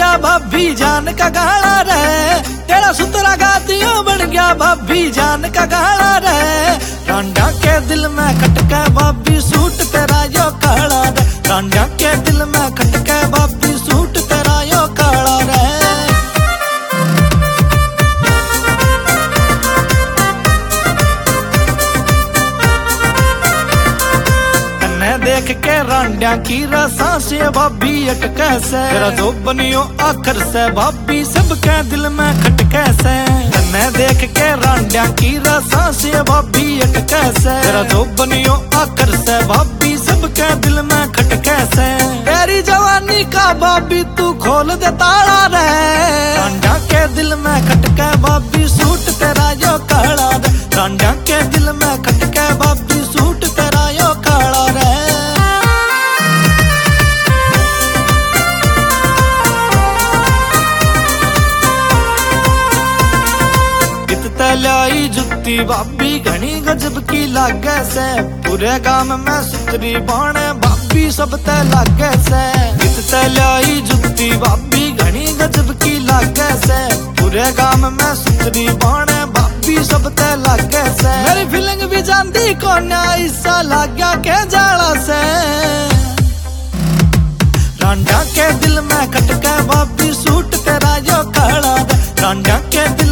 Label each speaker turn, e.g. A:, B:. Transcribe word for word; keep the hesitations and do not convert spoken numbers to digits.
A: गया भाभी जान का गाना रे, तेरा सुतरा गातियों बन गया भाभी जान का गाना रे। रांझा के दिल में खटके भाभी सूट तेरा यो काला रे, रांझा के दिल में खटके भाभी सूट तेरा यो काला रे। देख के रांझा की रसा से भाभी अटके से, तेरा जो बनियो आखिर से भाभी सबके दिल में खटके से। तन्ने देख के रांझा की रसा से भाभी अटके से, तेरा जो बनियो आखिर से भाभी सबके दिल में खटके से। तेरी जवानी का भाभी तू खोल दे ताला रे, रांझा के दिल में खटके भाभी सूट तेरा यो काला रे, रांझा के दिल में खटके भाभी सूट तेरा यो काला रे। लाई जुत्ती भाभी घनी गजब की लागे से, पूरे गांव में सुतरी बाणे भाभी सब ते लागे से। कित लाई जुत्ती भाभी घनी गजब की लागे से, पूरे गांव में सुतरी बाणे भाभी सब ते लागे से। मेरी फीलिंग भी जानती कोन्या ऐसा लाग्या के जाला से, रांझा के दिल में खटके भाभी सूट तेरा यो काला रे, रांझा के